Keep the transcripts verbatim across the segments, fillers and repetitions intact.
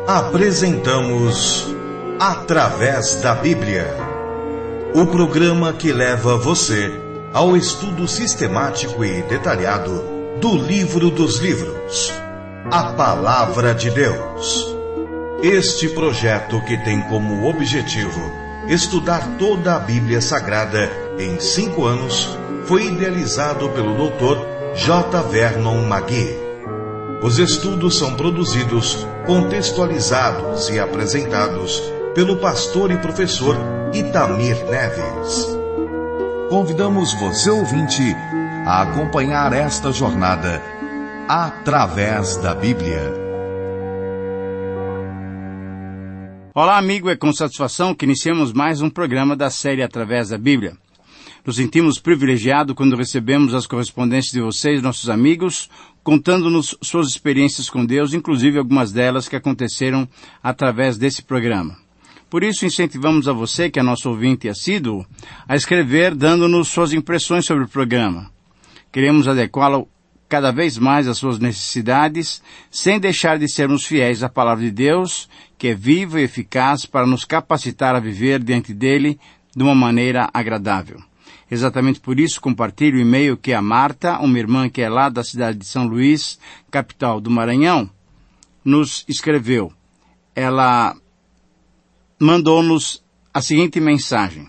Apresentamos Através da Bíblia, o programa que leva você ao estudo sistemático e detalhado do livro dos livros, a Palavra de Deus. Este projeto, que tem como objetivo estudar toda a Bíblia Sagrada em cinco anos, foi idealizado pelo doutor J. Vernon McGee. Os estudos são produzidos, contextualizados e apresentados pelo pastor e professor Itamir Neves. Convidamos você, ouvinte, a acompanhar esta jornada através da Bíblia. Olá, amigo, é com satisfação que iniciamos mais um programa da série Através da Bíblia. Nos sentimos privilegiados quando recebemos as correspondências de vocês, nossos amigos, contando-nos suas experiências com Deus, inclusive algumas delas que aconteceram através desse programa. Por isso, incentivamos a você, que é nosso ouvinte assíduo, a escrever, dando-nos suas impressões sobre o programa. Queremos adequá-lo cada vez mais às suas necessidades, sem deixar de sermos fiéis à palavra de Deus, que é viva e eficaz para nos capacitar a viver diante dele de uma maneira agradável. Exatamente por isso, compartilho o e-mail que a Marta, uma irmã que é lá da cidade de São Luís, capital do Maranhão, nos escreveu. Ela mandou-nos a seguinte mensagem: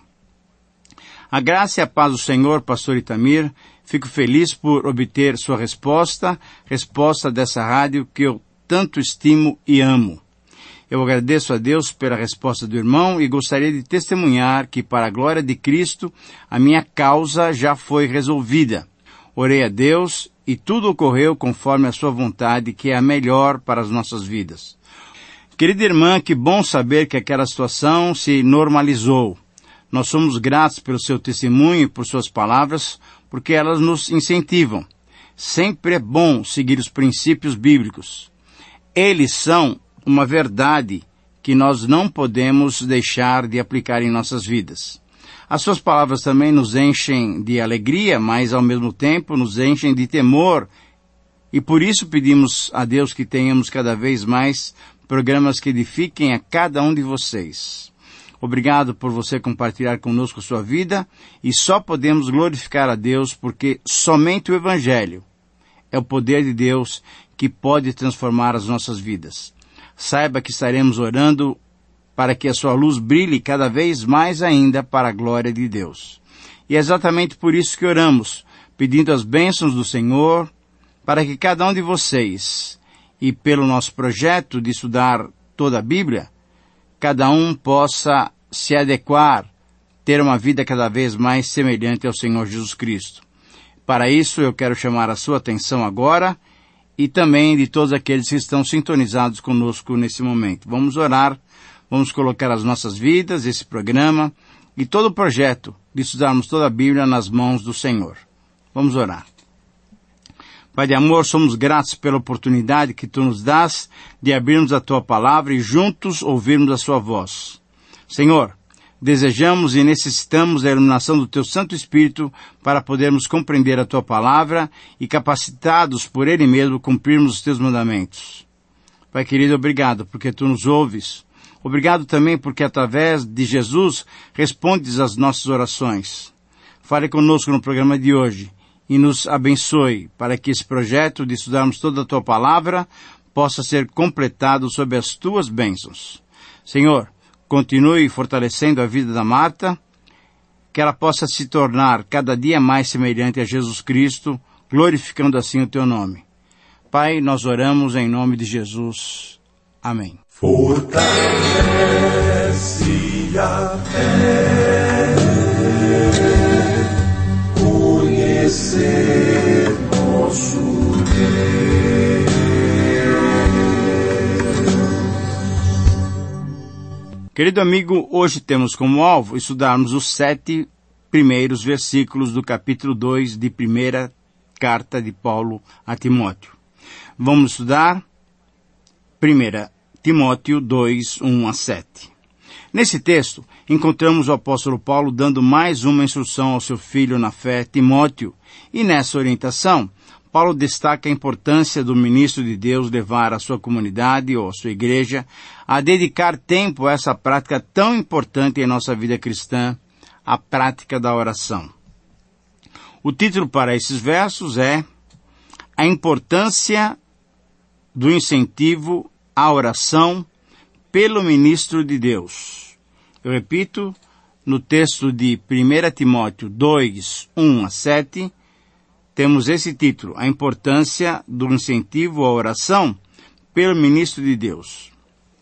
A graça e a paz do Senhor, pastor Itamir. Fico feliz por obter sua resposta, resposta dessa rádio que eu tanto estimo e amo. Eu agradeço a Deus pela resposta do irmão e gostaria de testemunhar que, para a glória de Cristo, a minha causa já foi resolvida. Orei a Deus e tudo ocorreu conforme a sua vontade, que é a melhor para as nossas vidas. Querida irmã, que bom saber que aquela situação se normalizou. Nós somos gratos pelo seu testemunho e por suas palavras, porque elas nos incentivam. Sempre é bom seguir os princípios bíblicos. Eles são uma verdade que nós não podemos deixar de aplicar em nossas vidas. As suas palavras também nos enchem de alegria, mas ao mesmo tempo nos enchem de temor. E por isso pedimos a Deus que tenhamos cada vez mais programas que edifiquem a cada um de vocês. Obrigado por você compartilhar conosco a sua vida, e só podemos glorificar a Deus porque somente o Evangelho é o poder de Deus que pode transformar as nossas vidas. Saiba que estaremos orando para que a sua luz brilhe cada vez mais ainda para a glória de Deus. E é exatamente por isso que oramos, pedindo as bênçãos do Senhor, para que cada um de vocês, e pelo nosso projeto de estudar toda a Bíblia, cada um possa se adequar, ter uma vida cada vez mais semelhante ao Senhor Jesus Cristo. Para isso, eu quero chamar a sua atenção agora, e também de todos aqueles que estão sintonizados conosco nesse momento. Vamos orar, vamos colocar as nossas vidas, esse programa, e todo o projeto de estudarmos toda a Bíblia nas mãos do Senhor. Vamos orar. Pai de amor, somos gratos pela oportunidade que Tu nos dás de abrirmos a Tua palavra e juntos ouvirmos a Sua voz. Senhor, desejamos e necessitamos da iluminação do Teu Santo Espírito para podermos compreender a Tua palavra e, capacitados por Ele mesmo, cumprirmos os Teus mandamentos. Pai querido, obrigado porque Tu nos ouves. Obrigado também porque, através de Jesus, respondes às nossas orações. Fale conosco no programa de hoje e nos abençoe para que esse projeto de estudarmos toda a Tua palavra possa ser completado sob as Tuas bênçãos. Senhor, continue fortalecendo a vida da Marta, que ela possa se tornar cada dia mais semelhante a Jesus Cristo, glorificando assim o Teu nome. Pai, nós oramos em nome de Jesus. Amém. Fortalece a fé, conhecer nosso Deus. Querido amigo, hoje temos como alvo estudarmos os sete primeiros versículos do capítulo dois de primeira carta de Paulo a Timóteo. Vamos estudar primeira Timóteo dois, um a sete. Nesse texto, encontramos o apóstolo Paulo dando mais uma instrução ao seu filho na fé, Timóteo, e nessa orientação, Paulo destaca a importância do ministro de Deus levar a sua comunidade ou a sua igreja a dedicar tempo a essa prática tão importante em nossa vida cristã, a prática da oração. O título para esses versos é A Importância do Incentivo à Oração pelo Ministro de Deus. Eu repito, no texto de primeira Timóteo dois, um a sete, temos esse título, A Importância do Incentivo à Oração pelo Ministro de Deus.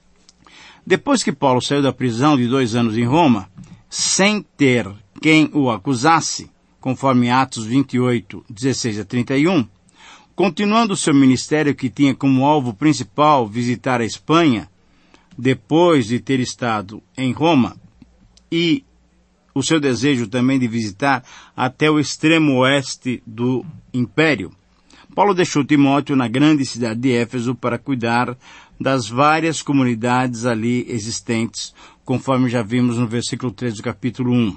Depois que Paulo saiu da prisão de dois anos em Roma, sem ter quem o acusasse, conforme Atos vinte e oito, dezesseis a trinta e um, continuando seu ministério que tinha como alvo principal visitar a Espanha, depois de ter estado em Roma, e o seu desejo também de visitar até o extremo oeste do Império, Paulo deixou Timóteo na grande cidade de Éfeso para cuidar das várias comunidades ali existentes, conforme já vimos no versículo três do capítulo um.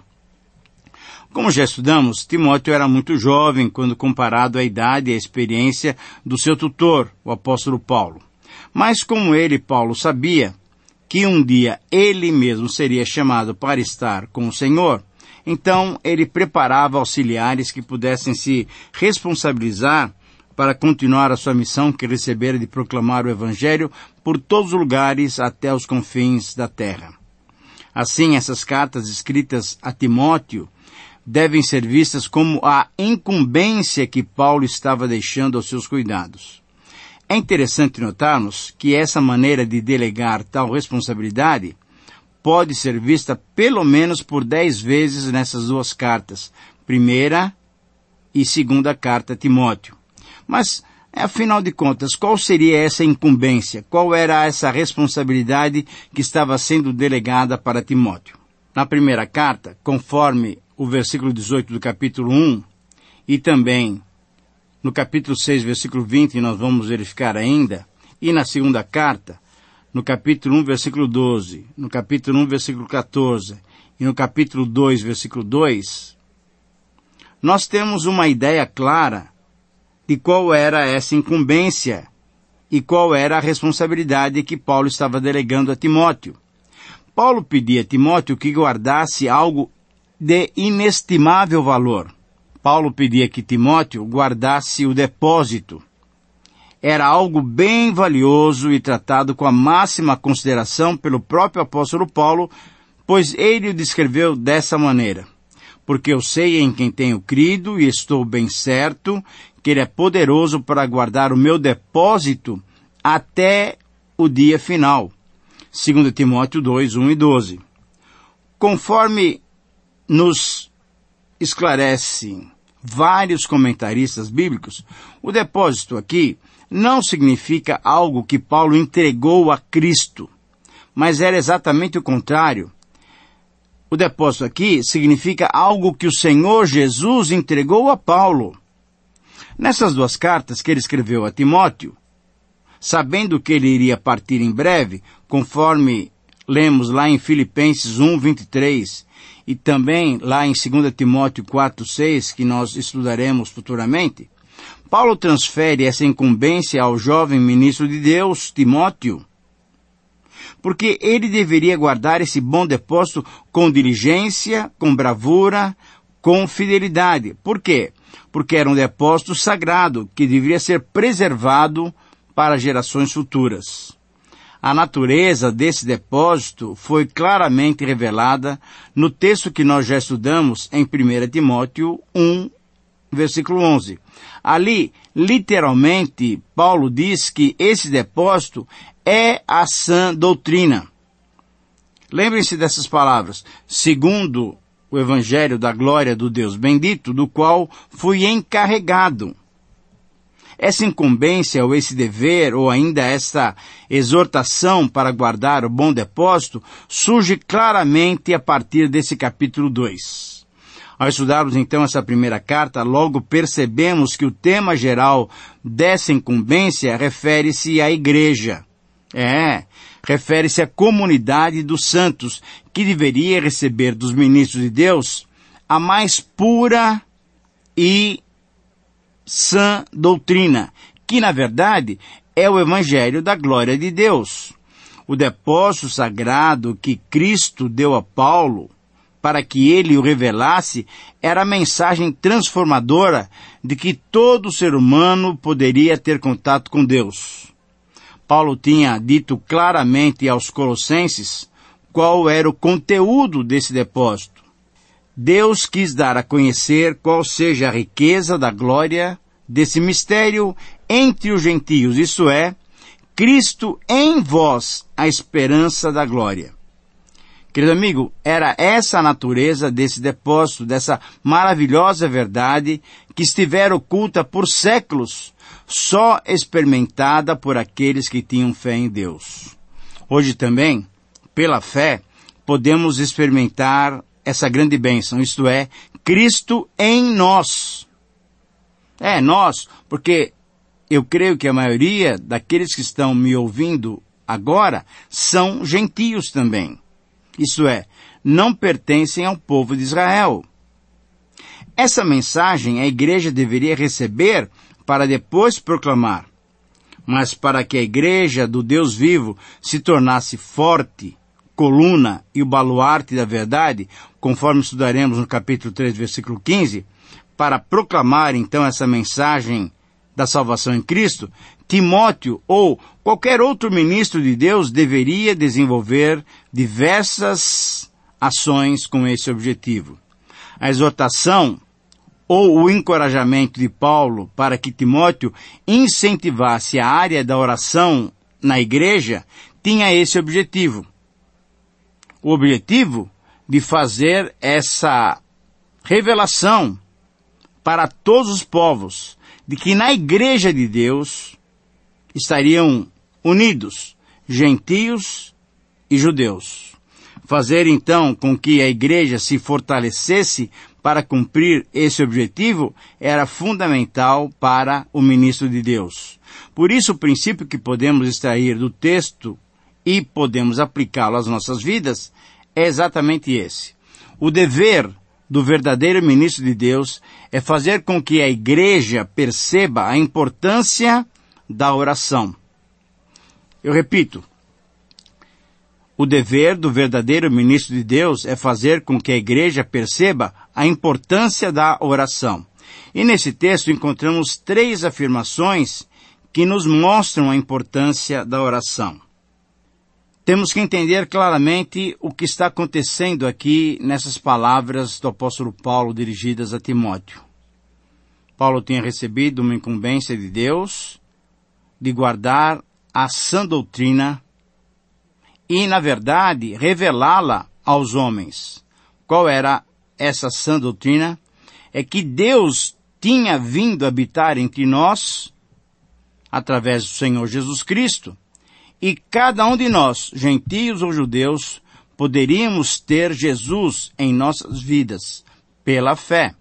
Como já estudamos, Timóteo era muito jovem quando comparado à idade e à experiência do seu tutor, o apóstolo Paulo. Mas como ele, Paulo, sabia que um dia ele mesmo seria chamado para estar com o Senhor, então ele preparava auxiliares que pudessem se responsabilizar para continuar a sua missão que recebera de proclamar o Evangelho por todos os lugares até os confins da terra. Assim, essas cartas escritas a Timóteo devem ser vistas como a incumbência que Paulo estava deixando aos seus cuidados. É interessante notarmos que essa maneira de delegar tal responsabilidade pode ser vista pelo menos por dez vezes nessas duas cartas, primeira e segunda carta a Timóteo. Mas, afinal de contas, qual seria essa incumbência? Qual era essa responsabilidade que estava sendo delegada para Timóteo? Na primeira carta, conforme o versículo dezoito do capítulo um, e também no capítulo seis, versículo vinte, nós vamos verificar ainda, e na segunda carta, no capítulo um, versículo doze, no capítulo um, versículo quatorze, e no capítulo dois, versículo dois, nós temos uma ideia clara de qual era essa incumbência e qual era a responsabilidade que Paulo estava delegando a Timóteo. Paulo pedia a Timóteo que guardasse algo de inestimável valor. Paulo pedia que Timóteo guardasse o depósito. Era algo bem valioso e tratado com a máxima consideração pelo próprio apóstolo Paulo, pois ele o descreveu dessa maneira. Porque eu sei em quem tenho crido e estou bem certo que ele é poderoso para guardar o meu depósito até o dia final. Segundo Timóteo dois, um e doze. Conforme nos esclarecem vários comentaristas bíblicos, o depósito aqui não significa algo que Paulo entregou a Cristo, mas era exatamente o contrário. O depósito aqui significa algo que o Senhor Jesus entregou a Paulo. Nessas duas cartas que ele escreveu a Timóteo, sabendo que ele iria partir em breve, conforme lemos lá em Filipenses um, vinte e três, e também lá em dois Timóteo quatro, seis, que nós estudaremos futuramente, Paulo transfere essa incumbência ao jovem ministro de Deus, Timóteo, porque ele deveria guardar esse bom depósito com diligência, com bravura, com fidelidade. Por quê? Porque era um depósito sagrado que deveria ser preservado para gerações futuras. A natureza desse depósito foi claramente revelada no texto que nós já estudamos em primeira Timóteo um, versículo onze. Ali, literalmente, Paulo diz que esse depósito é a sã doutrina. Lembrem-se dessas palavras, segundo o Evangelho da glória do Deus bendito, do qual fui encarregado. Essa incumbência, ou esse dever, ou ainda essa exortação para guardar o bom depósito, surge claramente a partir desse capítulo dois. Ao estudarmos então essa primeira carta, logo percebemos que o tema geral dessa incumbência refere-se à igreja. É, refere-se à comunidade dos santos, que deveria receber dos ministros de Deus a mais pura e sã doutrina, que na verdade é o Evangelho da glória de Deus. O depósito sagrado que Cristo deu a Paulo para que ele o revelasse era a mensagem transformadora de que todo ser humano poderia ter contato com Deus. Paulo tinha dito claramente aos Colossenses qual era o conteúdo desse depósito. Deus quis dar a conhecer qual seja a riqueza da glória desse mistério entre os gentios, isso é, Cristo em vós, a esperança da glória. Querido amigo, era essa a natureza desse depósito, dessa maravilhosa verdade que estivera oculta por séculos, só experimentada por aqueles que tinham fé em Deus. Hoje também, pela fé, podemos experimentar essa grande bênção, isto é, Cristo em nós. É, nós, porque eu creio que a maioria daqueles que estão me ouvindo agora são gentios também. Isso é, não pertencem ao povo de Israel. Essa mensagem a igreja deveria receber para depois proclamar. Mas para que a igreja do Deus vivo se tornasse forte, coluna e o baluarte da verdade, conforme estudaremos no capítulo três, versículo quinze, para proclamar então essa mensagem da salvação em Cristo, Timóteo ou qualquer outro ministro de Deus deveria desenvolver diversas ações com esse objetivo. A exortação ou o encorajamento de Paulo para que Timóteo incentivasse a área da oração na igreja tinha esse objetivo. O objetivo de fazer essa revelação para todos os povos de que na igreja de Deus estariam unidos gentios e judeus. Fazer então com que a igreja se fortalecesse para cumprir esse objetivo era fundamental para o ministro de Deus. Por isso o princípio que podemos extrair do texto e podemos aplicá-lo às nossas vidas é exatamente esse. O dever do verdadeiro ministro de Deus é fazer com que a igreja perceba a importância da oração. Eu repito, o dever do verdadeiro ministro de Deus é fazer com que a igreja perceba a importância da oração. E nesse texto encontramos três afirmações que nos mostram a importância da oração. Temos que entender claramente o que está acontecendo aqui nessas palavras do apóstolo Paulo dirigidas a Timóteo. Paulo tinha recebido uma incumbência de Deus de guardar a sã doutrina e, na verdade, revelá-la aos homens. Qual era essa sã doutrina? É que Deus tinha vindo habitar entre nós através do Senhor Jesus Cristo. E cada um de nós, gentios ou judeus, poderíamos ter Jesus em nossas vidas, pela fé.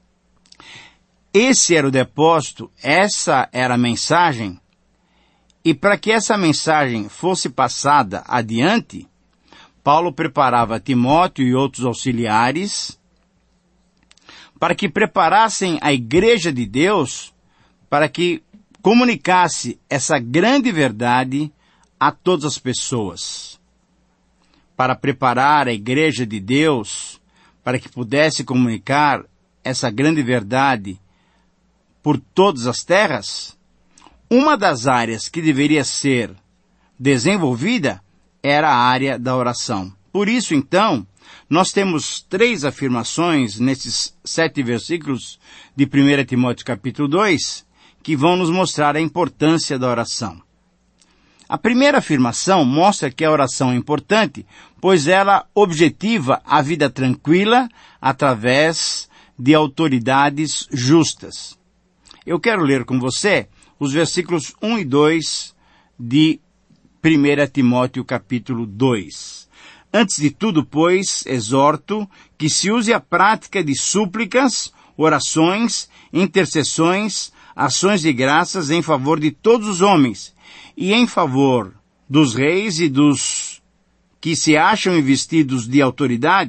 Esse era o depósito, essa era a mensagem, e para que essa mensagem fosse passada adiante, Paulo preparava Timóteo e outros auxiliares para que preparassem a igreja de Deus para que comunicasse essa grande verdade a todas as pessoas, para preparar a igreja de Deus, para que pudesse comunicar essa grande verdade por todas as terras. Uma das áreas que deveria ser desenvolvida era a área da oração. Por isso, então, nós temos três afirmações nesses sete versículos de primeira Timóteo capítulo dois, que vão nos mostrar a importância da oração. A primeira afirmação mostra que a oração é importante, pois ela objetiva a vida tranquila através de autoridades justas. Eu quero ler com você os versículos um e dois de primeira Timóteo capítulo dois. Antes de tudo, pois, exorto que se use a prática de súplicas, orações, intercessões, ações de graças em favor de todos os homens, e em favor dos reis e dos que se acham investidos de autoridade,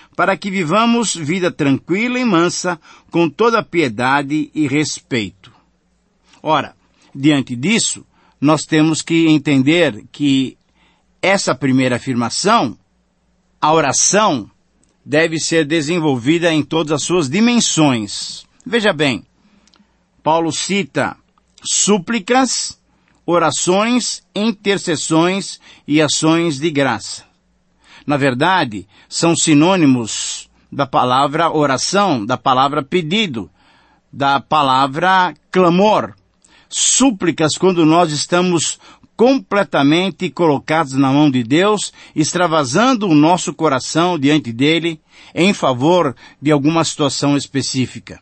para que vivamos vida tranquila e mansa, com toda piedade e respeito. Ora, diante disso, nós temos que entender que essa primeira afirmação, a oração, deve ser desenvolvida em todas as suas dimensões. Veja bem, Paulo cita súplicas, orações, intercessões e ações de graça. Na verdade, são sinônimos da palavra oração, da palavra pedido, da palavra clamor. Súplicas quando nós estamos completamente colocados na mão de Deus, extravasando o nosso coração diante dele em favor de alguma situação específica.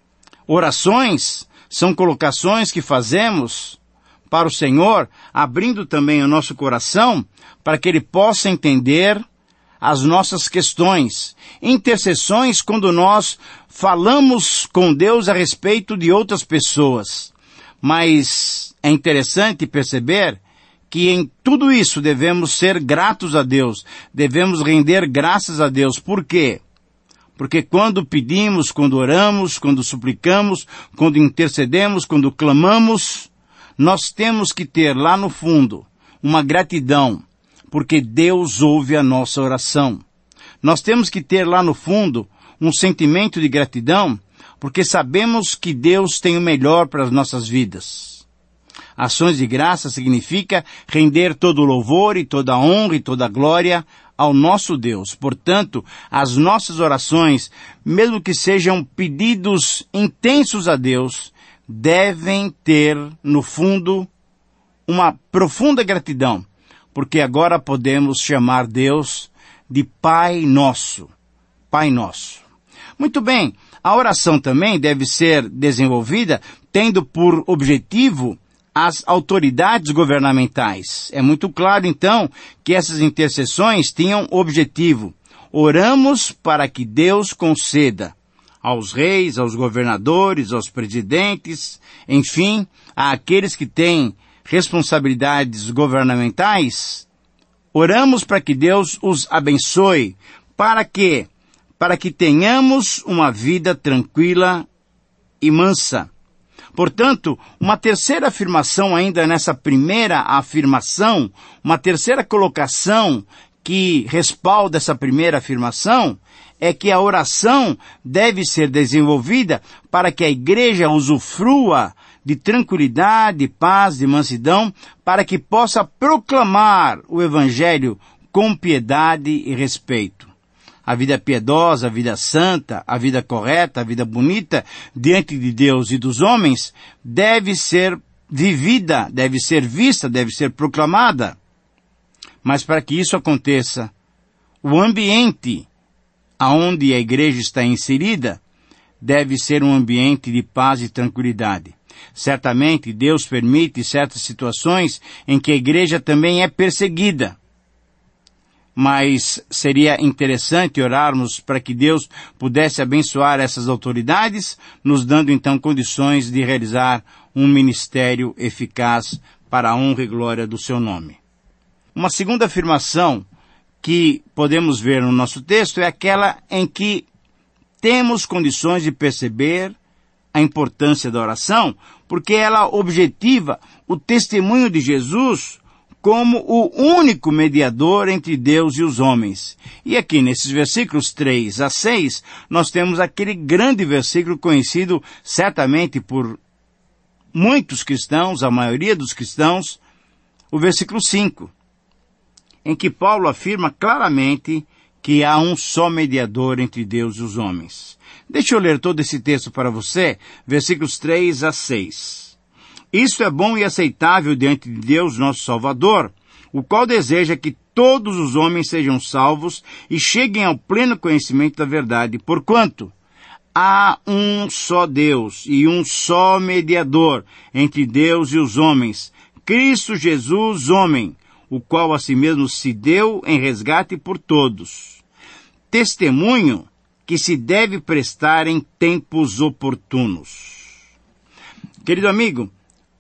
Orações são colocações que fazemos para o Senhor, abrindo também o nosso coração para que Ele possa entender as nossas questões. Intercessões quando nós falamos com Deus a respeito de outras pessoas. Mas é interessante perceber que em tudo isso devemos ser gratos a Deus, devemos render graças a Deus. Por quê? Porque quando pedimos, quando oramos, quando suplicamos, quando intercedemos, quando clamamos, nós temos que ter lá no fundo uma gratidão, porque Deus ouve a nossa oração. Nós temos que ter lá no fundo um sentimento de gratidão, porque sabemos que Deus tem o melhor para as nossas vidas. Ações de graça significa render todo o louvor e toda a honra e toda a glória ao nosso Deus. Portanto, as nossas orações, mesmo que sejam pedidos intensos a Deus, devem ter, no fundo, uma profunda gratidão, porque agora podemos chamar Deus de Pai Nosso. Pai Nosso. Muito bem, a oração também deve ser desenvolvida tendo por objetivo as autoridades governamentais. É muito claro, então, que essas intercessões tinham objetivo. Oramos para que Deus conceda aos reis, aos governadores, aos presidentes, enfim, àqueles que têm responsabilidades governamentais. Oramos para que Deus os abençoe. Para quê? Para que tenhamos uma vida tranquila e mansa. Portanto, uma terceira afirmação ainda nessa primeira afirmação, uma terceira colocação que respalda essa primeira afirmação, é que a oração deve ser desenvolvida para que a igreja usufrua de tranquilidade, paz, de mansidão, para que possa proclamar o Evangelho com piedade e respeito. A vida piedosa, a vida santa, a vida correta, a vida bonita diante de Deus e dos homens deve ser vivida, deve ser vista, deve ser proclamada. Mas para que isso aconteça, o ambiente aonde a igreja está inserida deve ser um ambiente de paz e tranquilidade. Certamente Deus permite certas situações em que a igreja também é perseguida. Mas seria interessante orarmos para que Deus pudesse abençoar essas autoridades, nos dando então condições de realizar um ministério eficaz para a honra e glória do seu nome. Uma segunda afirmação que podemos ver no nosso texto é aquela em que temos condições de perceber a importância da oração, porque ela objetiva o testemunho de Jesus como o único mediador entre Deus e os homens. E aqui nesses versículos três a seis, nós temos aquele grande versículo conhecido certamente por muitos cristãos, a maioria dos cristãos, o versículo cinco, em que Paulo afirma claramente que há um só mediador entre Deus e os homens. Deixa eu ler todo esse texto para você, versículos três a seis. Isto é bom e aceitável diante de Deus, nosso Salvador, o qual deseja que todos os homens sejam salvos e cheguem ao pleno conhecimento da verdade, porquanto há um só Deus e um só mediador entre Deus e os homens, Cristo Jesus, homem, o qual a si mesmo se deu em resgate por todos. Testemunho que se deve prestar em tempos oportunos. Querido amigo,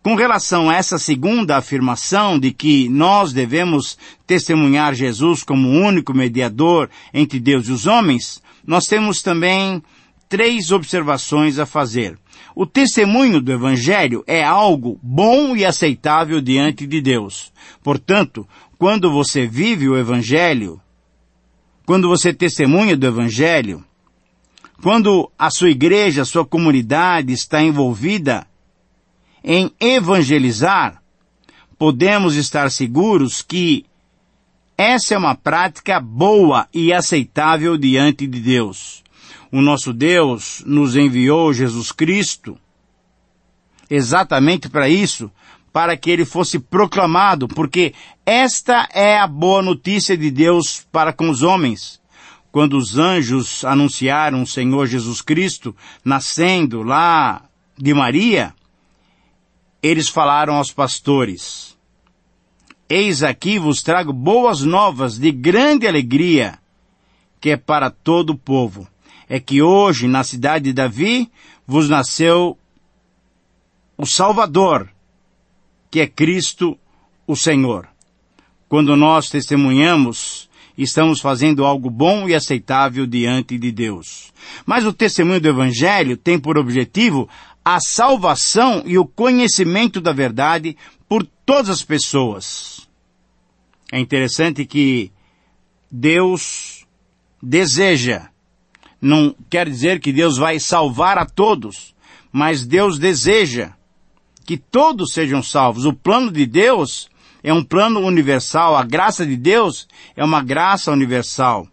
Com relação a essa segunda afirmação de que nós devemos testemunhar Jesus como o único mediador entre Deus e os homens, nós temos também três observações a fazer. O testemunho do Evangelho é algo bom e aceitável diante de Deus. Portanto, quando você vive o Evangelho, quando você testemunha do Evangelho, quando a sua igreja, a sua comunidade está envolvida em evangelizar, podemos estar seguros que essa é uma prática boa e aceitável diante de Deus. O nosso Deus nos enviou Jesus Cristo exatamente para isso, para que ele fosse proclamado, porque esta é a boa notícia de Deus para com os homens. Quando os anjos anunciaram o Senhor Jesus Cristo nascendo lá de Maria, eles falaram aos pastores: eis aqui vos trago boas novas de grande alegria, que é para todo o povo. É que hoje, na cidade de Davi, vos nasceu o Salvador, que é Cristo o Senhor. Quando nós testemunhamos, estamos fazendo algo bom e aceitável diante de Deus. Mas o testemunho do Evangelho tem por objetivo a salvação e o conhecimento da verdade por todas as pessoas. É interessante que Deus deseja, não quer dizer que Deus vai salvar a todos, mas Deus deseja que todos sejam salvos. O plano de Deus é um plano universal, a graça de Deus é uma graça universal.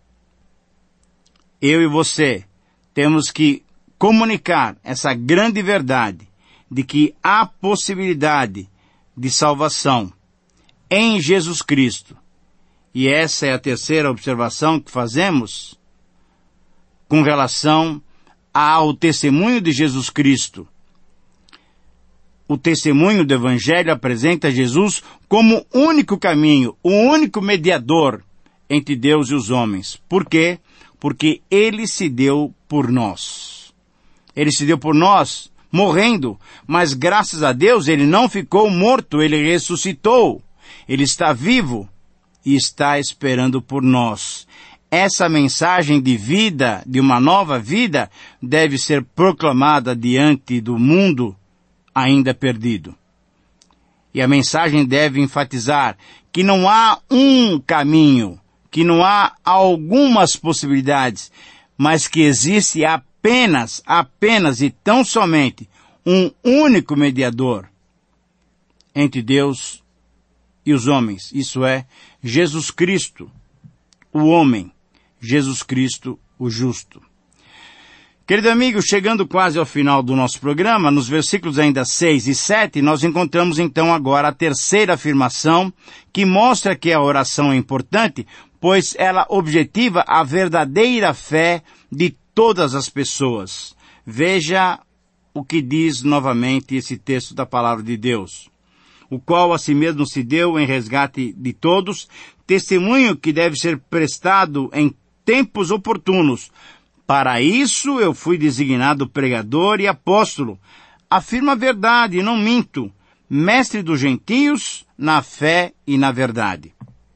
Eu e você temos que comunicar essa grande verdade de que há possibilidade de salvação em Jesus Cristo. E essa é a terceira observação que fazemos com relação ao testemunho de Jesus Cristo. O testemunho do Evangelho apresenta Jesus como único caminho, o único mediador entre Deus e os homens. Por quê? Porque ele se deu por nós. Ele se deu por nós, morrendo, mas graças a Deus ele não ficou morto, ele ressuscitou. Ele está vivo e está esperando por nós. Essa mensagem de vida, de uma nova vida, deve ser proclamada diante do mundo ainda perdido. E a mensagem deve enfatizar que não há um caminho, que não há algumas possibilidades, mas que existe apenas, apenas e tão somente um único mediador entre Deus e os homens. Isso é, Jesus Cristo, o homem, Jesus Cristo, o justo. Querido amigo, chegando quase ao final do nosso programa, nos versículos ainda seis e sete, nós encontramos então agora a terceira afirmação que mostra que a oração é importante, pois ela objetiva a verdadeira fé de todas as pessoas. Veja o que diz novamente esse texto da palavra de Deus. O qual a si mesmo se deu em resgate de todos, testemunho que deve ser prestado em tempos oportunos. Para isso eu fui designado pregador e apóstolo. Afirmo a verdade e não minto, mestre dos gentios na fé e na verdade.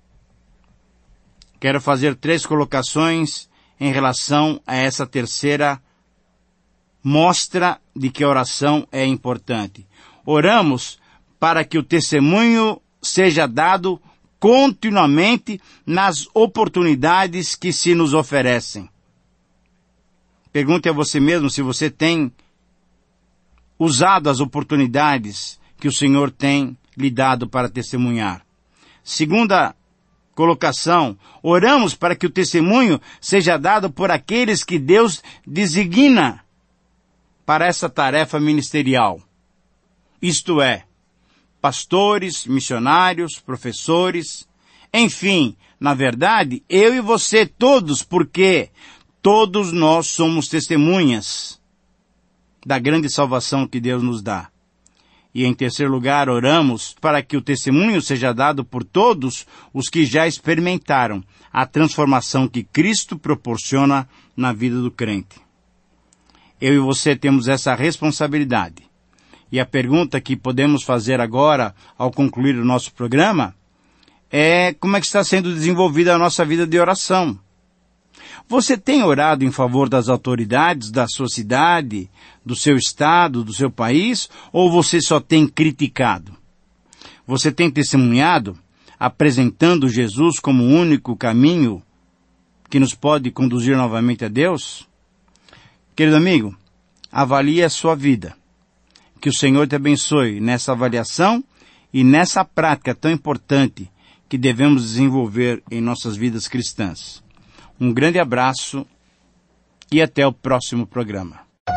Quero fazer três colocações em relação a essa terceira mostra de que a oração é importante. Oramos para que o testemunho seja dado continuamente nas oportunidades que se nos oferecem. Pergunte a você mesmo se você tem usado as oportunidades que o Senhor tem lhe dado para testemunhar. Segunda colocação, oramos para que o testemunho seja dado por aqueles que Deus designa para essa tarefa ministerial. Isto é, pastores, missionários, professores, enfim, na verdade, eu e você todos, porque todos nós somos testemunhas da grande salvação que Deus nos dá. E em terceiro lugar, oramos para que o testemunho seja dado por todos os que já experimentaram a transformação que Cristo proporciona na vida do crente. Eu e você temos essa responsabilidade. E a pergunta que podemos fazer agora, ao concluir o nosso programa, é como é que está sendo desenvolvida a nossa vida de oração. Você tem orado em favor das autoridades da sua cidade, do seu estado, do seu país, ou você só tem criticado? Você tem testemunhado, apresentando Jesus como o único caminho que nos pode conduzir novamente a Deus? Querido amigo, avalie a sua vida. Que o Senhor te abençoe nessa avaliação e nessa prática tão importante que devemos desenvolver em nossas vidas cristãs. Um grande abraço e até o próximo programa.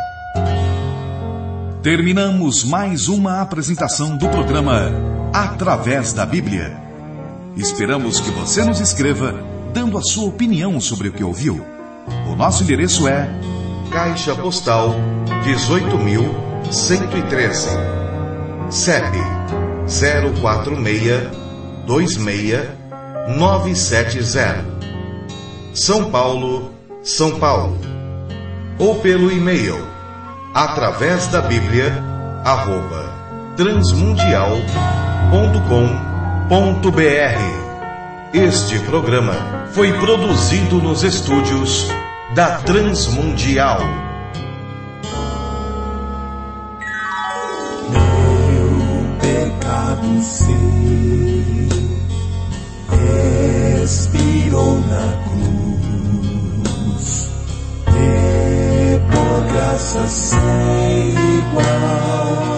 Terminamos mais uma apresentação do programa Através da Bíblia. Esperamos que você nos escreva dando a sua opinião sobre o que ouviu. O nosso endereço é Caixa Postal dezoito mil cento e treze, C E P zero quatro seis dois seis nove sete zero, São Paulo, São Paulo. Ou pelo e-mail através da Bíblia arroba transmundial ponto com ponto br. Este programa foi produzido nos estúdios da Transmundial. Meu pecado sei, expirou na cruz, e por graça sem igual